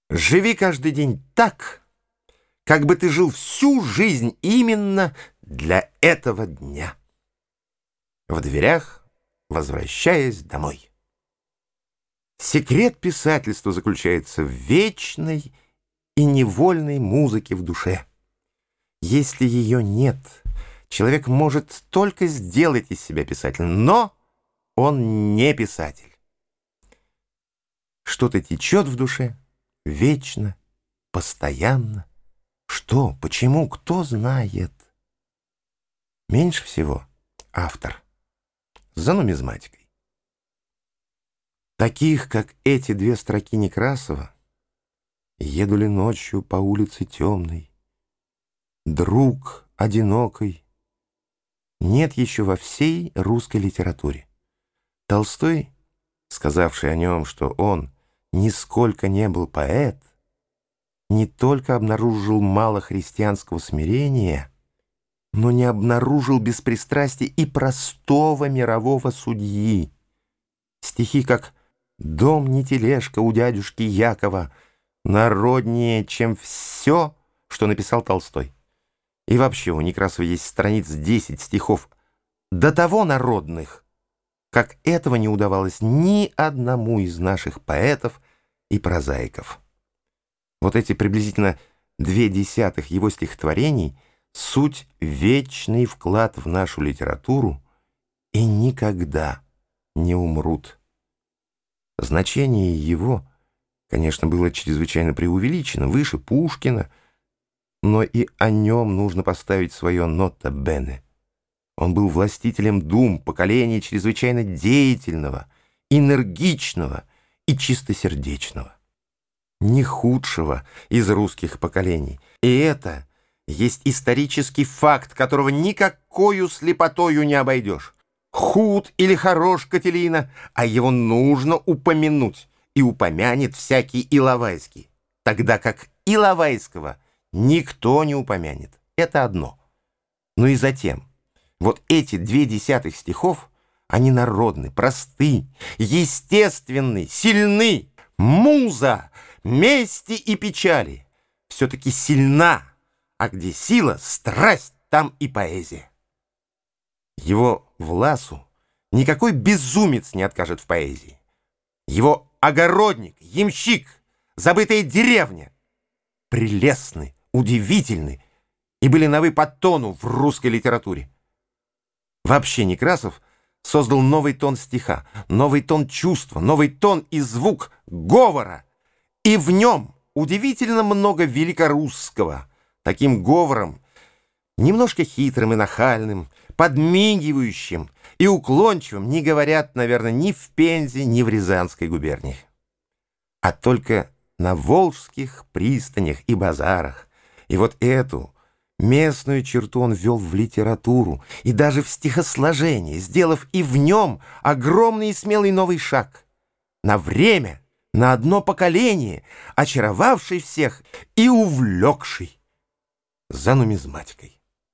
Живи каждый день так, как бы ты жил всю жизнь именно для этого дня. В дверях, возвращаясь домой. Секрет писательства заключается в вечной и невольной музыке в душе. Если ее нет, человек может только сделать из себя писателя, но он не писатель. Что-то течет в душе вечно, постоянно. Что, почему, кто знает? Меньше всего автор. За нумизматикой. Таких, как эти две строки Некрасова: «Еду ли ночью по улице темной, друг одинокой», нет еще во всей русской литературе. Толстой, сказавший о нем, что он нисколько не был поэт, не только обнаружил мало христианского смирения, но не обнаружил беспристрастия и простого мирового судьи. Стихи, как «Дом не тележка у дядюшки Якова», народнее, чем все, что написал Толстой. И вообще у Некрасова есть страниц 10 стихов до того народных, как этого не удавалось ни одному из наших поэтов и прозаиков. Вот эти приблизительно 2/10 его стихотворений — суть вечный вклад в нашу литературу и никогда не умрут. Значение его, конечно, было чрезвычайно преувеличено, выше Пушкина, но и о нем нужно поставить свое нота бене. Он был властителем дум поколения чрезвычайно деятельного, энергичного и чистосердечного. Не худшего из русских поколений. И это есть исторический факт, которого никакою слепотою не обойдешь. Худ или хорош Кателина, а его нужно упомянуть, и упомянет всякий Иловайский, тогда как Иловайского никто не упомянет. Это одно. Ну и затем, вот эти 2/10 стихов, они народны, просты, естественны, сильны. Муза мести и печали все-таки сильна, а где сила, страсть, там и поэзия. Его Власу никакой безумец не откажет в поэзии. Его огородник, ямщик, забытая деревня прелестны, удивительны и были новы по тону в русской литературе. Вообще Некрасов создал новый тон стиха, новый тон чувства, новый тон и звук говора. И в нем удивительно много великорусского, таким говором, немножко хитрым и нахальным, подмигивающим и уклончивым не говорят, наверное, ни в Пензе, ни в Рязанской губерниях, а только на волжских пристанях и базарах. И вот эту местную черту он ввел в литературу и даже в стихосложение, сделав и в нем огромный и смелый новый шаг. На время, на одно поколение, очаровавший всех и увлекший за нумизматикой.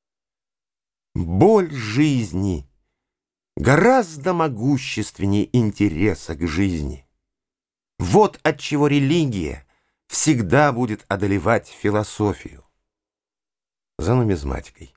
Боль жизни гораздо могущественнее интереса к жизни. Вот отчего религия всегда будет одолевать философию. За нумизматикой.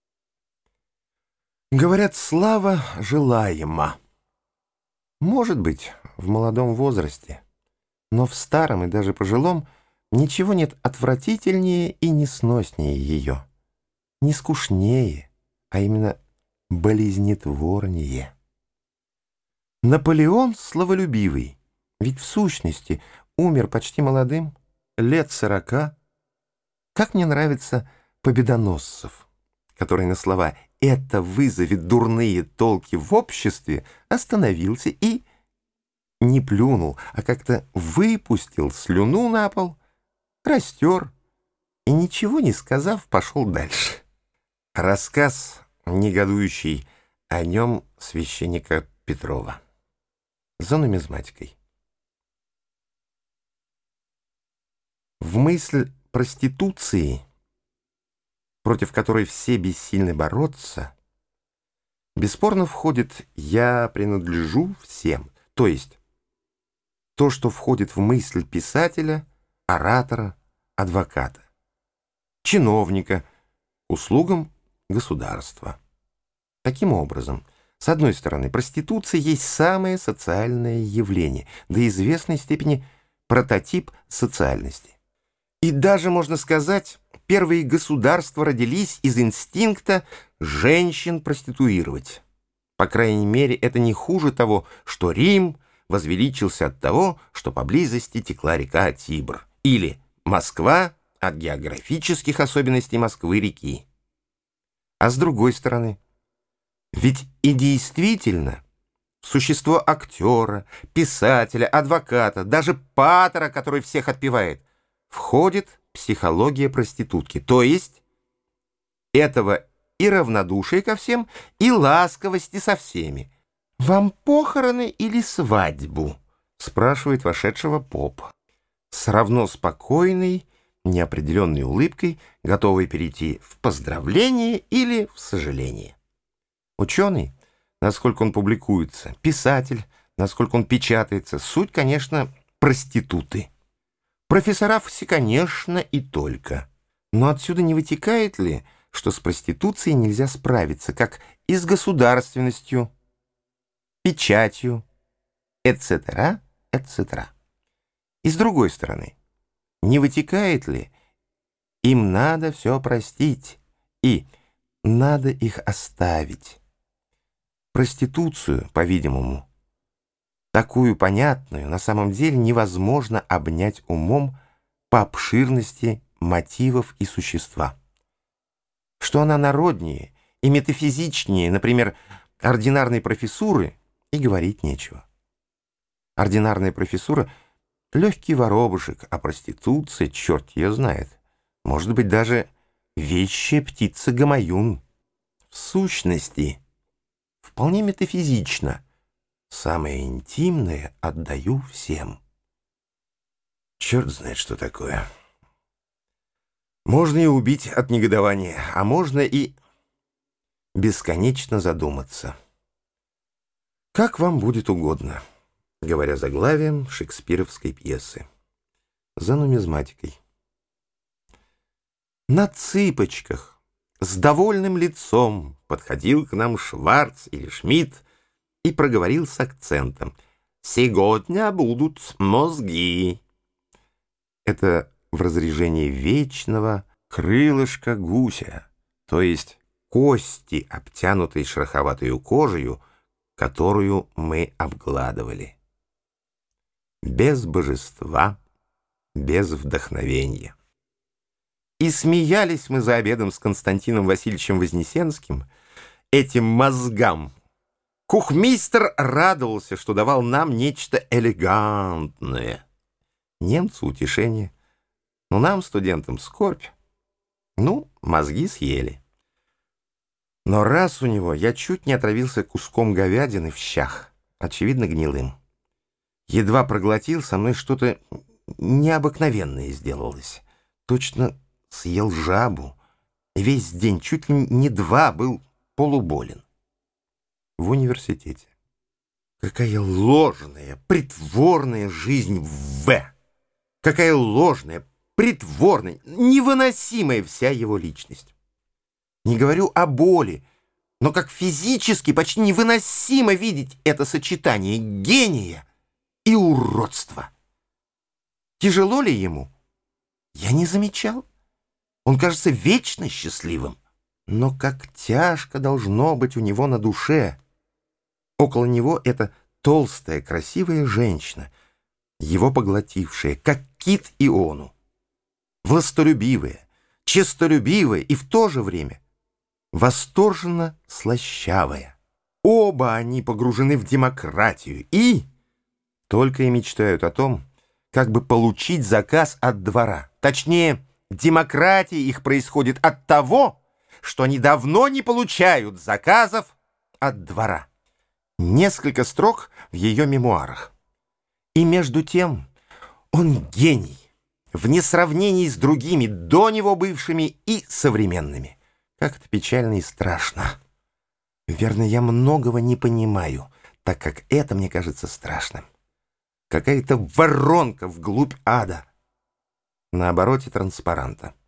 Говорят, слава желаема. Может быть, в молодом возрасте, но в старом и даже пожилом ничего нет отвратительнее и несноснее ее, не скучнее, а именно болезнетворнее. Наполеон славолюбивый, ведь в сущности умер почти молодым, лет 40. Как мне нравится Победоносцев, который на слова «это вызовет дурные толки в обществе» остановился и не плюнул, а как-то выпустил слюну на пол, растер и, ничего не сказав, пошел дальше. Рассказ, негодующий о нем, священника Петрова. За нумизматикой. В мысль проституции, против которой все бессильны бороться, бесспорно входит «я принадлежу всем», то есть то, что входит в мысль писателя, оратора, адвоката, чиновника, услугам государства. Таким образом, с одной стороны, проституция есть самое социальное явление, до известной степени прототип социальности. И даже, можно сказать, первые государства родились из инстинкта женщин проституировать. По крайней мере, это не хуже того, что Рим возвеличился от того, что поблизости текла река Тибр, или Москва от географических особенностей Москвы-реки. А с другой стороны, ведь и действительно существо актера, писателя, адвоката, даже патера, который всех отпевает, входит психология проститутки, то есть этого и равнодушие ко всем, и ласковости со всеми. «Вам похороны или свадьбу?» — спрашивает вошедшего поп, с равно спокойной, неопределенной улыбкой, готовый перейти в поздравление или в сожаление. Ученый, насколько он публикуется, писатель, насколько он печатается, суть, конечно, проституты. Профессора все, конечно, и только. Но отсюда не вытекает ли, что с проституцией нельзя справиться, как и с государственностью, печатью, etc., etc. И с другой стороны, не вытекает ли, им надо все простить, и надо их оставить. Проституцию, по-видимому, такую понятную, на самом деле невозможно обнять умом по обширности мотивов и существа. Что она народнее и метафизичнее, например, ординарной профессуры, и говорить нечего. Ординарная профессура — легкий воробушек, а проституция, черт ее знает, может быть, даже вещая птица-гамаюн. В сущности, вполне метафизично. Самое интимное отдаю всем. Черт знает, что такое. Можно и убить от негодования, а можно и бесконечно задуматься. Как вам будет угодно, говоря заглавием шекспировской пьесы. За нумизматикой. На цыпочках, с довольным лицом, подходил к нам Шварц или Шмидт и проговорил с акцентом: «Сегодня будут мозги». Это в разрежении вечного крылышка гуся, то есть кости, обтянутой шероховатой кожею, которую мы обгладывали. Без божества, без вдохновения. И смеялись мы за обедом с Константином Васильевичем Вознесенским этим мозгам. Кухмистер радовался, что давал нам нечто элегантное. Немцу утешение, но нам, студентам, скорбь. Ну, мозги съели. Но раз у него я чуть не отравился куском говядины в щах, очевидно, гнилым. Едва проглотил, со мной что-то необыкновенное сделалось. Точно съел жабу. Весь день, чуть ли не 2, был полуболен. В университете. Какая ложная, притворная жизнь в В. Какая ложная, притворная, невыносимая вся его личность. Не говорю о боли, но как физически почти невыносимо видеть это сочетание гения и уродства. Тяжело ли ему? Я не замечал. Он кажется вечно счастливым. Но как тяжко должно быть у него на душе. Около него эта толстая, красивая женщина, его поглотившая, как кит Иону. Властолюбивая, честолюбивая и в то же время восторженно слащавая. Оба они погружены в демократию и только и мечтают о том, как бы получить заказ от двора. Точнее, демократия их происходит от того, что они давно не получают заказов от двора. Несколько строк в ее мемуарах. И между тем он гений, вне сравнений с другими, до него бывшими и современными. Как это печально и страшно. Верно, я многого не понимаю, так как это мне кажется страшным. Какая-то воронка вглубь ада. на обороте транспаранта.